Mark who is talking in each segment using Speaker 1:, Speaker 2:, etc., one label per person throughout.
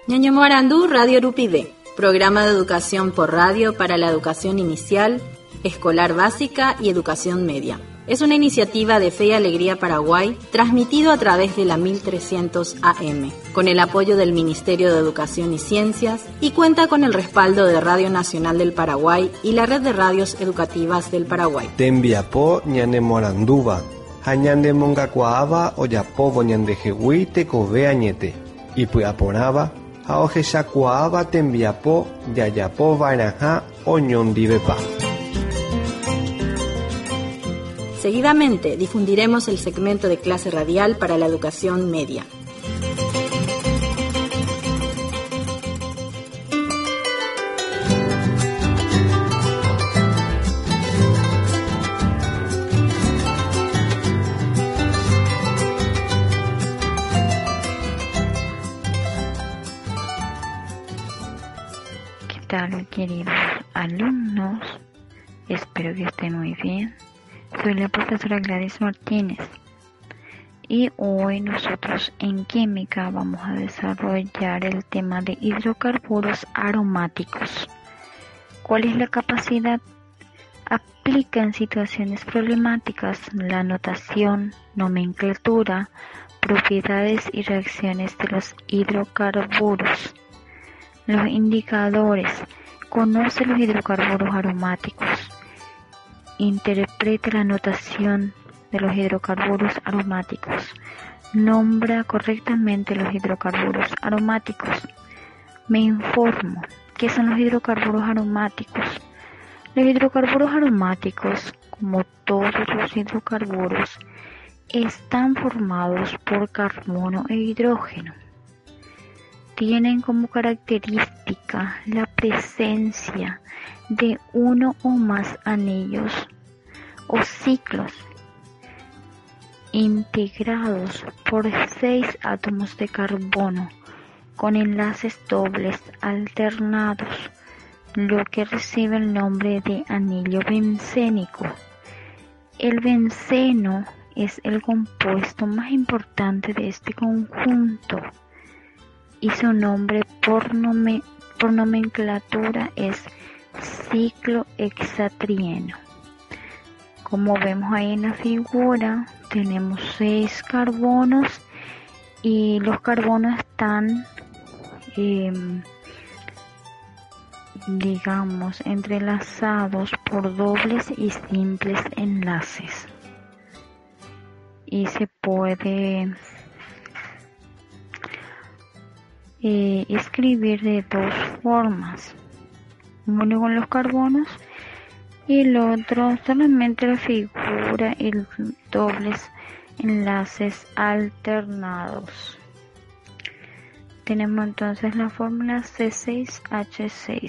Speaker 1: Ñaño Morandú, Radio Rupide, programa de educación por radio para la educación inicial, escolar básica y educación media. Es una iniciativa de Fe y Alegría Paraguay, transmitido a través de la 1300 AM, con el apoyo del Ministerio de Educación y Ciencias, y cuenta con el respaldo de Radio Nacional del Paraguay y la Red de Radios Educativas del Paraguay.
Speaker 2: Tembiapó ñane Moranduba, hañande mongacuaaba oyapobo ñande jehui tekove añete, y puyaporaba, aoje shakuaaba tembiapó yayapo vairaja oñondivepa.
Speaker 1: Seguidamente difundiremos el segmento de clase radial para la educación media.
Speaker 3: ¿Qué tal, queridos alumnos? Espero que estén muy bien. Soy la profesora Gladys Martínez y hoy nosotros en química vamos a desarrollar el tema de hidrocarburos aromáticos. ¿Cuál es la capacidad? Aplica en situaciones problemáticas la notación, nomenclatura, propiedades y reacciones de los hidrocarburos. Los indicadores. Conoce los hidrocarburos aromáticos. Interpreta la notación de los hidrocarburos aromáticos. Nombra correctamente los hidrocarburos aromáticos. Me informo. ¿Qué son los hidrocarburos aromáticos? Los hidrocarburos aromáticos, como todos los hidrocarburos, están formados por carbono e hidrógeno. Tienen como característica la presencia de uno o más anillos o ciclos integrados por 6 átomos de carbono con enlaces dobles alternados, lo que recibe el nombre de anillo bencénico. El benceno es el compuesto más importante de este conjunto y su nombre por nomenclatura es ciclohexatrieno. Como vemos ahí en la figura, tenemos 6 carbonos y los carbonos están, entrelazados por dobles y simples enlaces. Y se puede escribir de dos formas, uno con los carbonos y el otro solamente la figura y dobles enlaces alternados. Tenemos entonces la fórmula C6H6.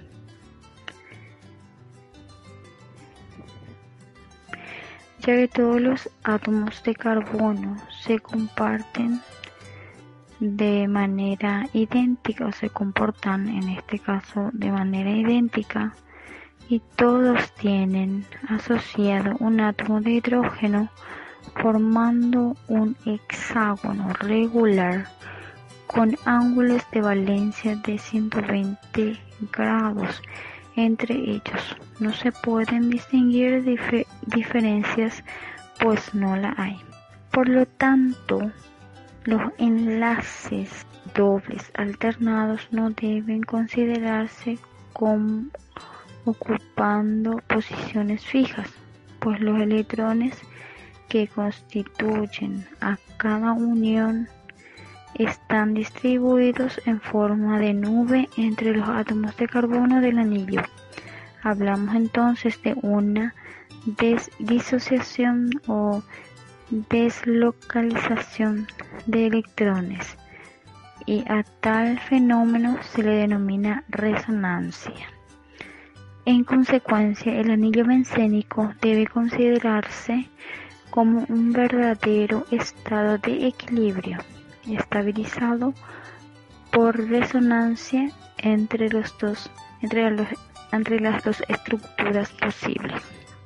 Speaker 3: Ya que todos los átomos de carbono se comparten de manera idéntica o se comportan en este caso de manera idéntica y todos tienen asociado un átomo de hidrógeno formando un hexágono regular con ángulos de valencia de 120 grados entre ellos. No se pueden distinguir diferencias, pues no la hay. Por lo tanto, los enlaces dobles alternados no deben considerarse como ocupando posiciones fijas, pues los electrones que constituyen a cada unión están distribuidos en forma de nube entre los átomos de carbono del anillo. Hablamos entonces de una disociación o deslocalización de electrones y a tal fenómeno se le denomina resonancia. En consecuencia, el anillo bencénico debe considerarse como un verdadero estado de equilibrio, estabilizado por resonancia entre las dos estructuras posibles.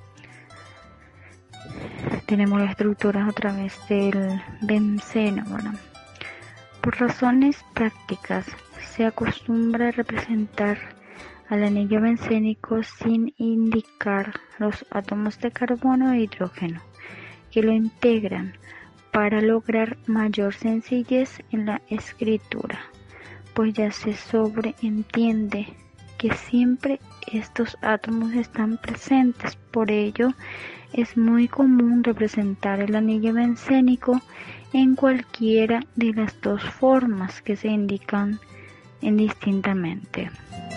Speaker 3: Tenemos las estructuras a través del benceno. Por razones prácticas se acostumbra a representar al anillo bencénico sin indicar los átomos de carbono e hidrógeno que lo integran para lograr mayor sencillez en la escritura, pues ya se sobreentiende que siempre estos átomos están presentes. Por ello, es muy común representar el anillo bencénico en cualquiera de las dos formas que se indican indistintamente.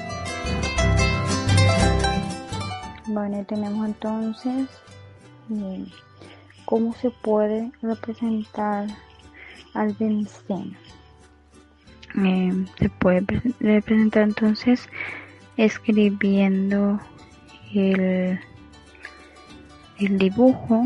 Speaker 3: Bueno, tenemos entonces cómo se puede representar al benceno. Se puede representar entonces escribiendo el dibujo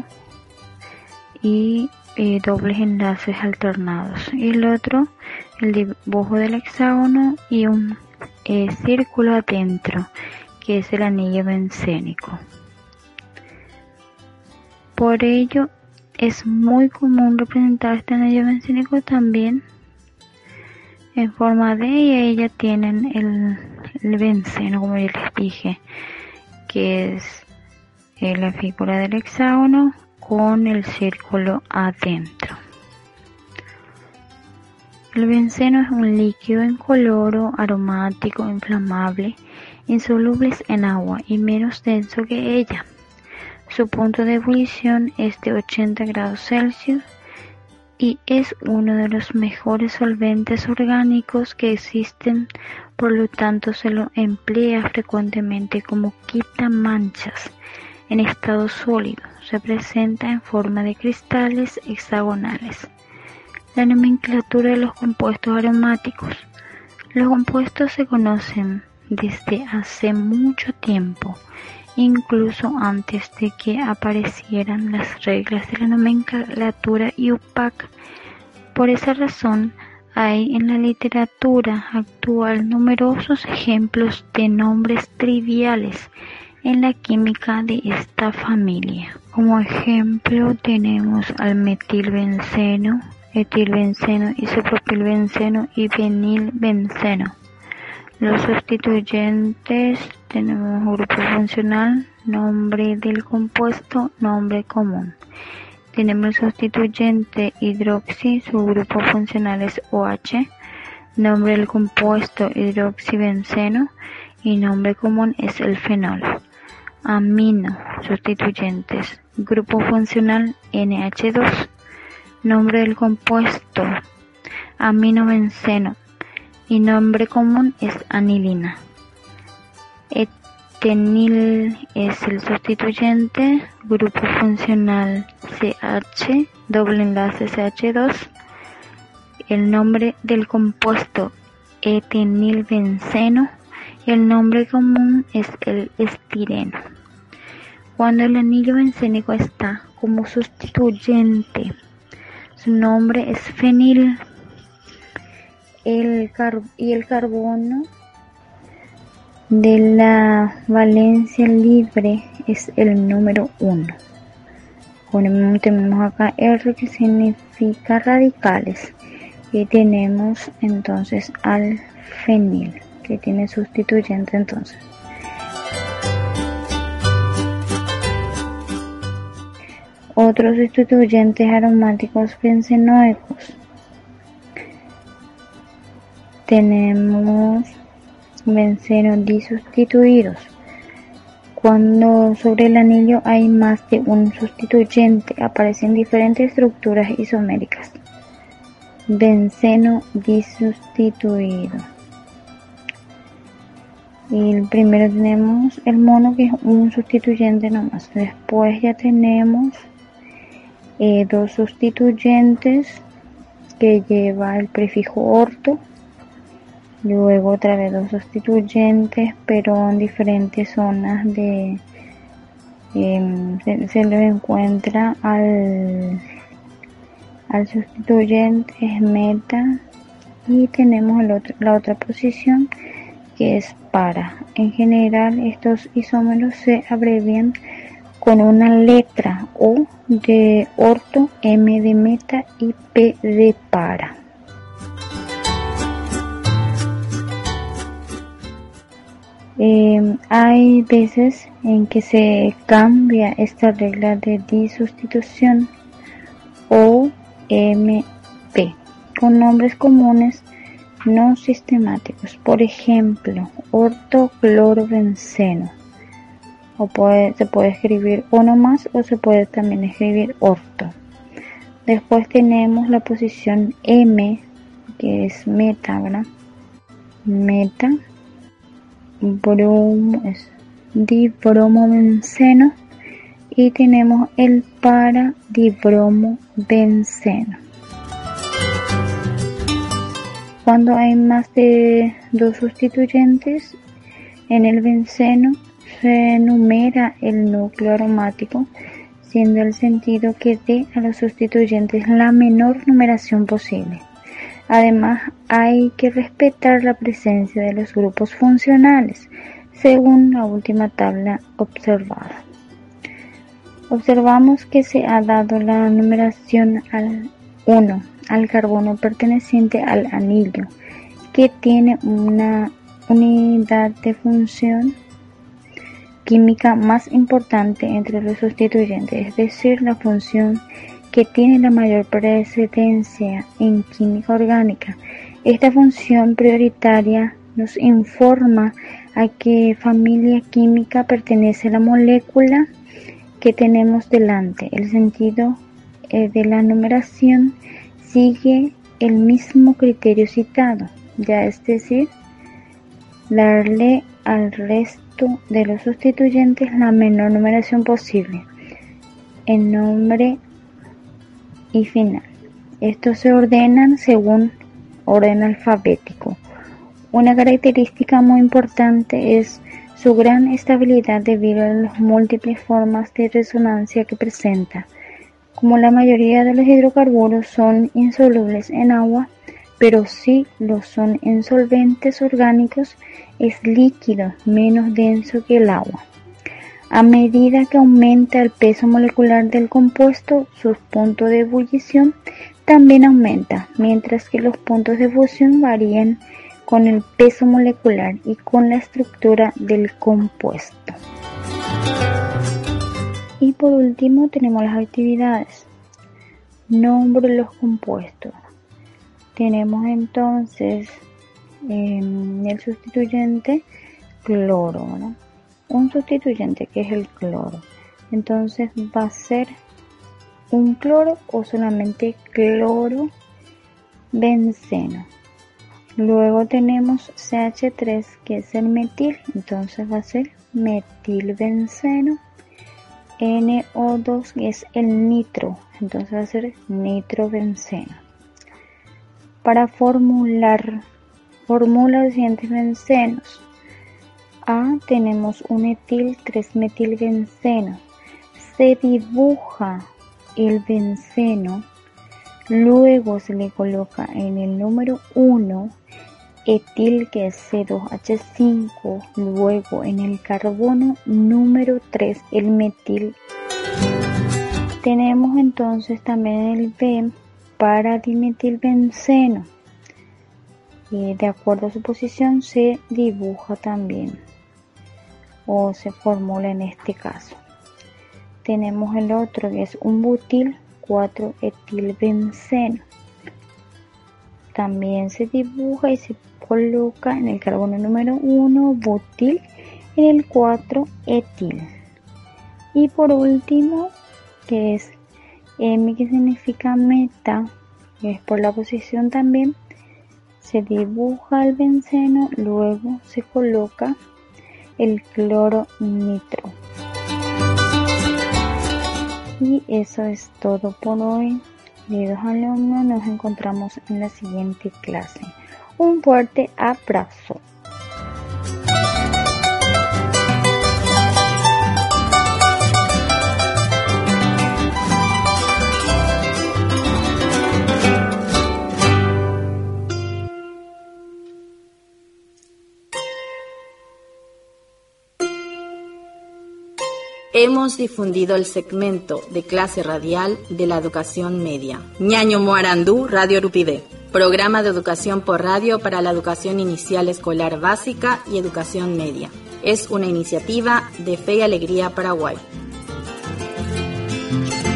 Speaker 3: y dobles enlaces alternados, y el otro el dibujo del hexágono y un círculo adentro, que es el anillo bencénico. Por ello es muy común representar este anillo bencénico también en forma de, y ella tienen el benceno, como ya les dije, que es la figura del hexágono con el círculo adentro. El benceno es un líquido incoloro, aromático, inflamable, insoluble en agua y menos denso que ella. Su punto de ebullición es de 80 grados Celsius y es uno de los mejores solventes orgánicos que existen, por lo tanto se lo emplea frecuentemente como quitamanchas. En estado sólido se presenta en forma de cristales hexagonales. La nomenclatura de los compuestos aromáticos. Los compuestos se conocen desde hace mucho tiempo, incluso antes de que aparecieran las reglas de la nomenclatura IUPAC. Por esa razón, hay en la literatura actual numerosos ejemplos de nombres triviales en la química de esta familia. Como ejemplo tenemos al metilbenceno, etilbenceno, isopropilbenceno y vinilbenceno. Los sustituyentes tenemos grupo funcional, nombre del compuesto, nombre común. Tenemos el sustituyente hidroxi, su grupo funcional es OH, nombre del compuesto hidroxibenceno y nombre común es el fenol. Amino, sustituyentes, grupo funcional NH2, nombre del compuesto aminobenceno y nombre común es anilina. Etenil es el sustituyente, grupo funcional CH, doble enlace CH2, el nombre del compuesto etenilbenceno y el nombre común es el estireno. Cuando el anillo bencénico está como sustituyente, su nombre es fenil. El carbono de la valencia libre es el número 1. Tenemos acá R, que significa radicales, y tenemos entonces al fenil, que tiene sustituyente entonces. Otros sustituyentes aromáticos bencenoicos. Tenemos benceno disustituidos. Cuando sobre el anillo hay más de un sustituyente, aparecen diferentes estructuras isoméricas. Benceno disustituido. Y el primero tenemos el mono, que es un sustituyente nomás. Después ya tenemos dos sustituyentes que lleva el prefijo orto. Luego otra vez dos sustituyentes, pero en diferentes zonas de se le encuentra al sustituyente es meta, y tenemos la otra posición que es para. En general estos isómeros se abrevian con una letra O de orto, M de meta y P de para. Hay veces en que se cambia esta regla de disustitución o MP con nombres comunes no sistemáticos, por ejemplo, ortoclorobenceno, se puede escribir uno más o se puede también escribir orto. Después tenemos la posición M, que es meta, ¿verdad? Meta, dibromobenceno, y tenemos el paradibromobenceno. Cuando hay más de 2 sustituyentes en el benceno, se enumera el núcleo aromático, siendo el sentido que dé a los sustituyentes la menor numeración posible. Además, hay que respetar la presencia de los grupos funcionales, según la última tabla observada. Observamos que se ha dado la numeración al 1, al carbono perteneciente al anillo, que tiene una unidad de función química más importante entre los sustituyentes, es decir, la función que tiene la mayor precedencia en química orgánica. Esta función prioritaria nos informa a qué familia química pertenece la molécula que tenemos delante. El sentido de la numeración sigue el mismo criterio citado, ya es decir, darle al resto de los sustituyentes la menor numeración posible en nombre y final. Estos se ordenan según orden alfabético. Una característica muy importante es su gran estabilidad debido a las múltiples formas de resonancia que presenta. Como la mayoría de los hidrocarburos son insolubles en agua, pero sí lo son en solventes orgánicos, es líquido menos denso que el agua. A medida que aumenta el peso molecular del compuesto, su punto de ebullición también aumenta, mientras que los puntos de fusión varían con el peso molecular y con la estructura del compuesto. Y por último tenemos las actividades. Nombre de los compuestos. Tenemos entonces el sustituyente cloro, ¿no? Un sustituyente que es el cloro. Entonces va a ser un cloro o solamente cloro benceno. Luego tenemos CH3 que es el metil, entonces va a ser metilbenceno. NO2 que es el nitro, entonces va a ser nitrobenceno. Para formula los siguientes bencenos. A tenemos un etil 3-metilbenceno. Se dibuja el benceno, luego se le coloca en el número 1 etil que es C2H5, luego en el carbono número 3 el metil. Tenemos entonces también el B para dimetilbenceno. De acuerdo a su posición se dibuja también o se formula en este caso. Tenemos el otro que es un butil 4-etilbenceno. También se dibuja y se coloca en el carbono número 1 butil, en el 4 etil. Y por último, que es M, que significa meta, que es por la posición también, se dibuja el benceno, luego se coloca el cloro nitro. Y eso es todo por hoy. Queridos alumnos, nos encontramos en la siguiente clase. Un fuerte abrazo.
Speaker 1: Hemos difundido el segmento de clase radial de la educación media. Ñaño Moarandú, Radio Rupidé. Programa de educación por radio para la educación inicial escolar básica y educación media. Es una iniciativa de Fe y Alegría Paraguay.